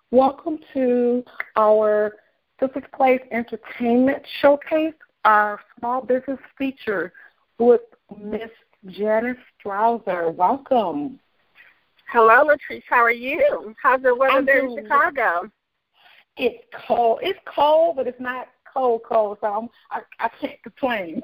Welcome to our Sisters Place Entertainment Showcase, our small business feature with Miss Janice Strouser. Welcome. Hello, Latrice. How are you? How's the weather there in Chicago? It's cold. It's cold, but it's not cold, so I can't complain.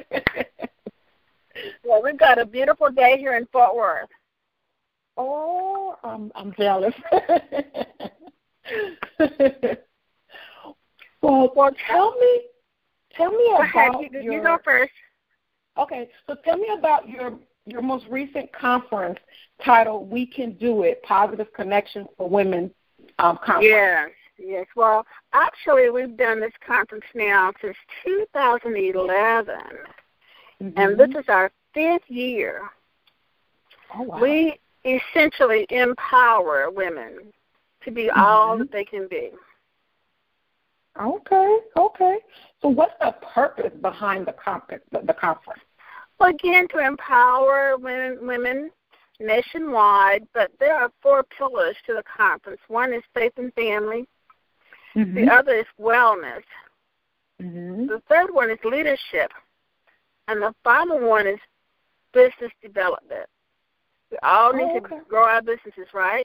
Well, we've got a beautiful day here in Fort Worth. Oh, I'm jealous. Well, tell me about you go first. Okay, so tell me about your most recent conference titled "We Can Do It: Positive Connections for Women" conference. Yes. Well, actually, we've done this conference now since 2011, and this is our 5th year. Oh, wow. We essentially empower women to be all that they can be. Okay. So what's the purpose behind the conference? Well, again, to empower women nationwide, but there are 4 pillars to the conference. One is faith and family. The other is wellness. The third one is leadership. And the final one is business development. We all need to grow our businesses, right?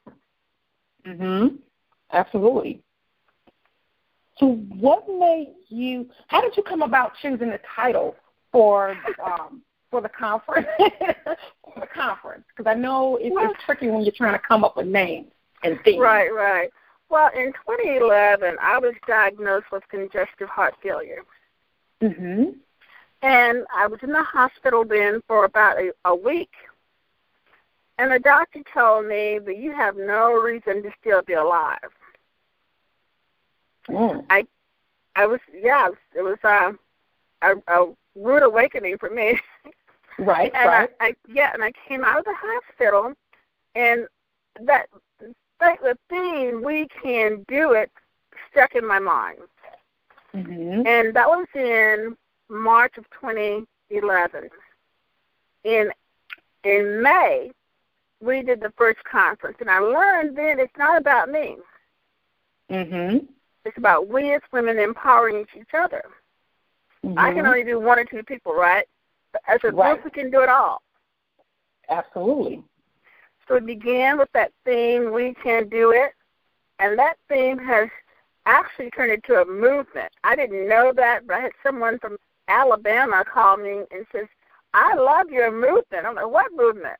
Absolutely. So how did you come about choosing the title for the conference? Because I know it's tricky when you're trying to come up with names and things. Right. Well, in 2011, I was diagnosed with congestive heart failure. And I was in the hospital then for about a week. And the doctor told me that you have no reason to still be alive. It was a rude awakening for me. Right. And I came out of the hospital, and the theme, "We Can Do It," stuck in my mind. And that was in March of 2011. In May, we did the first conference, and I learned then it's not about me. It's about we as women empowering each other. I can only do 1 or 2 people, right? But as a group, we can do it all. Absolutely. So we began with that theme, "We Can Do It," and that theme has actually turned into a movement. I didn't know that, but I had someone from Alabama call me and says, "I love your movement." I'm like, "What movement?"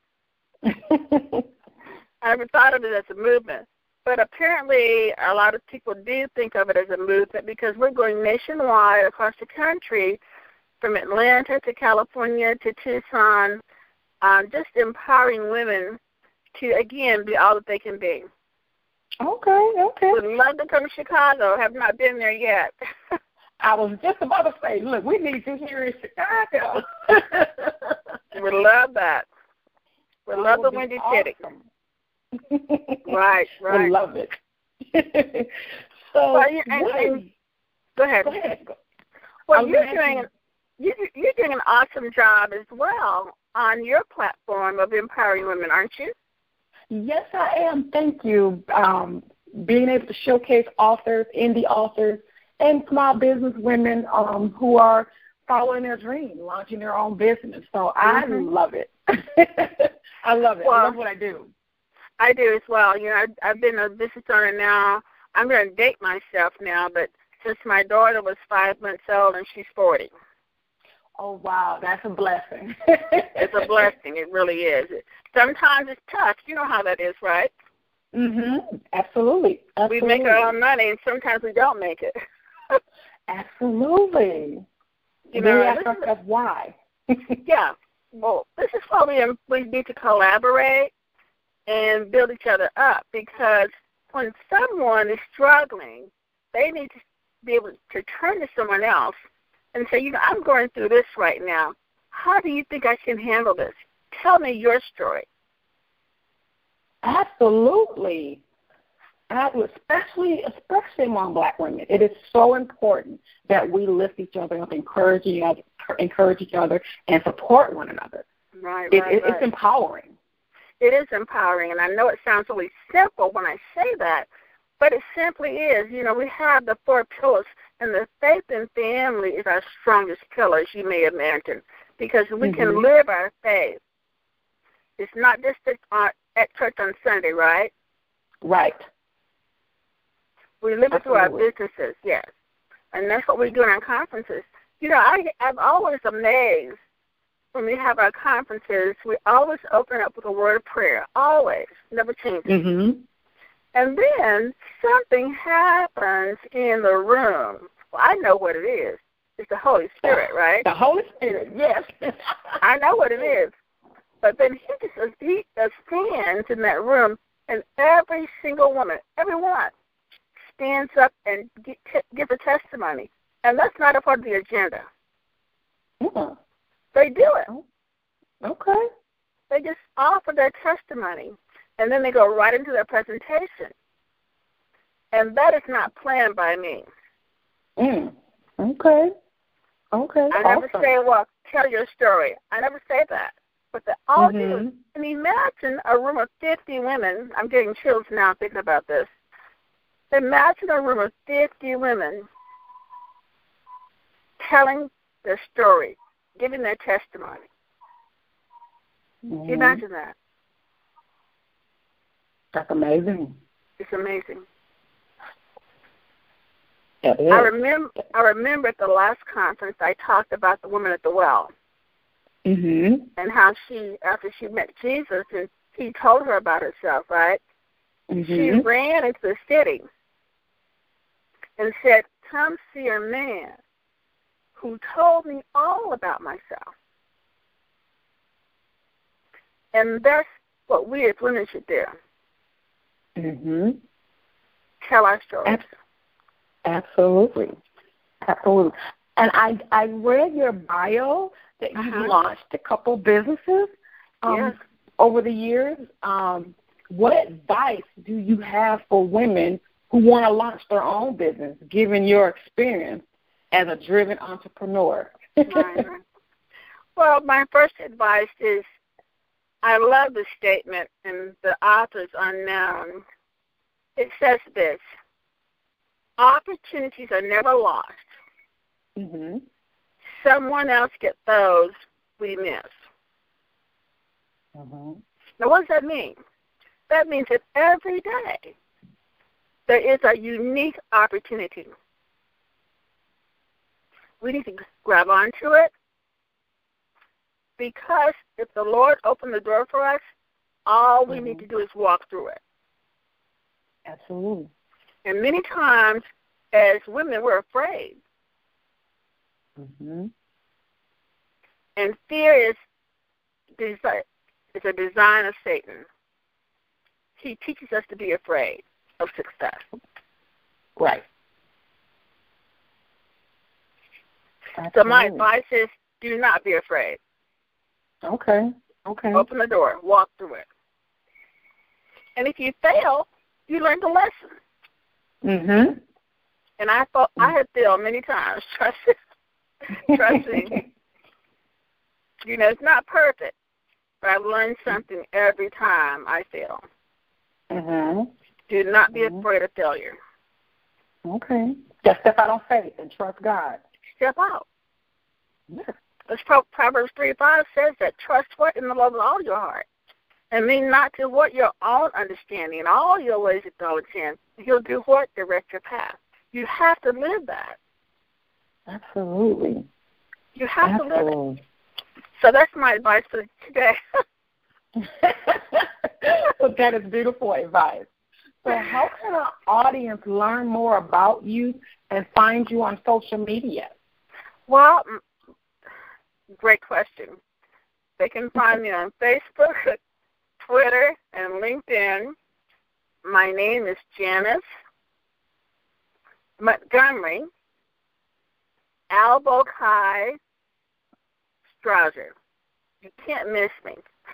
I never thought of it as a movement. But apparently a lot of people do think of it as a movement because we're going nationwide across the country, from Atlanta to California to Tucson, just empowering women to, again, be all that they can be. Okay. Would love to come to Chicago. Have not been there yet. I was just about to say, look, we need you here in Chicago. We'd love that. We'd love the Windy City. Right. I love it. So, go ahead. Well, you're doing an awesome job as well on your platform of empowering women, aren't you? Yes, I am. Thank you. Being able to showcase authors, indie authors, and small business women who are following their dream, launching their own business. So I love it. I love it. Well, I love what I do. I do as well. You know, I've been a business owner now. I'm going to date myself now, but since my daughter was 5 months old and she's 40. Oh, wow. That's a blessing. It's a blessing. It really is. Sometimes it's tough. You know how that is, right? Absolutely. We make our own money, and sometimes we don't make it. Absolutely. You know, ask ourselves why. Yeah. Well, this is why we need to collaborate and build each other up, because when someone is struggling, they need to be able to turn to someone else and say, you know, I'm going through this right now. How do you think I can handle this? Tell me your story. Absolutely. Especially among Black women. It is so important that we lift each other up, encourage each other, and support one another. Right. It's empowering. It is empowering, and I know it sounds really simple when I say that, But it simply is. You know, we have the 4 pillars, and the faith and family is our strongest pillar, as you may imagine, because we can live our faith. It's not just at church on Sunday, right? Right. We live it through our businesses, yes. And that's what we do in our conferences. You know, I'm always amazed when we have our conferences. We always open up with a word of prayer, always, never changes. And then something happens in the room. Well, I know what it is. It's the Holy Spirit, right? The Holy Spirit, yes. I know what it is. But then he stands in that room, and every single woman, everyone, stands up and gives a testimony. And that's not a part of the agenda. They do it. Okay. They just offer their testimony, and then they go right into their presentation. And that is not planned by me. Okay. I never say, well, tell your story. I never say that. But they all do. And imagine a room of 50 women. I'm getting chills now thinking about this. Imagine a room of 50 women telling their story, giving their testimony. Can you imagine that? That's amazing. It's amazing. It is. I remember at the last conference I talked about the woman at the well. And how after she met Jesus, and he told her about herself, right? She ran into the city and said, come see a man who told me all about myself. And that's what we as women should do. Tell our stories. Absolutely. And I read your bio that you've launched a couple businesses over the years. What advice do you have for women who want to launch their own business, given your experience as a driven entrepreneur? Well, my first advice is, I love the statement, and the author is unknown. It says this: opportunities are never lost. Someone else gets those we miss. Now, what does that mean? That means that every day there is a unique opportunity. We need to grab onto it, because if the Lord opened the door for us, all we need to do is walk through it. Absolutely. And many times, as women, we're afraid. And fear is a design of Satan. He teaches us to be afraid of success. Right. So my advice is, do not be afraid. Okay. Open the door. Walk through it. And if you fail, you learn the lesson. And I have failed many times. Trust me. You know, it's not perfect, but I've learned something every time I fail. Do not be afraid of failure. Okay. Just step out on faith and trust God. Step out. As Proverbs 3:5 says that, trust what? In the Lord with all your heart. And mean not to what your own understanding and all your ways acknowledge him. He'll do what? Direct your path. You have to live that. Absolutely. You have to live it. So that's my advice for today. Well, that is beautiful advice. So how can our audience learn more about you and find you on social media? Well, great question. They can find me on Facebook, Twitter, and LinkedIn. My name is Janice Montgomery Albokai Strouser. You can't miss me.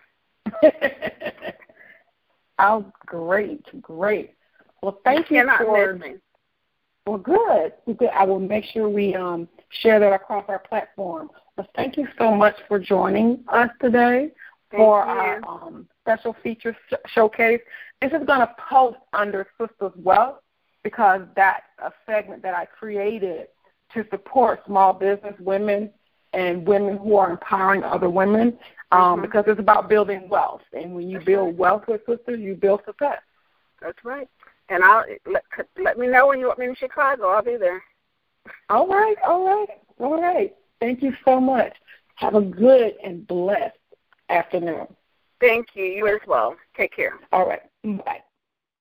Oh, great. Well, thank you for. Miss me. Well, good. I will make sure we share that across our platform. Well, thank you so much for joining us today for our special feature showcase. This is going to post under Sisters Wealth because that's a segment that I created to support small business women and women who are empowering other women, because it's about building wealth. And when you build wealth with sisters, you build success. That's right. And I'll let me know when you want me in Chicago. I'll be there. All right. Thank you so much. Have a good and blessed afternoon. Thank you. You as well. Take care. All right. Bye.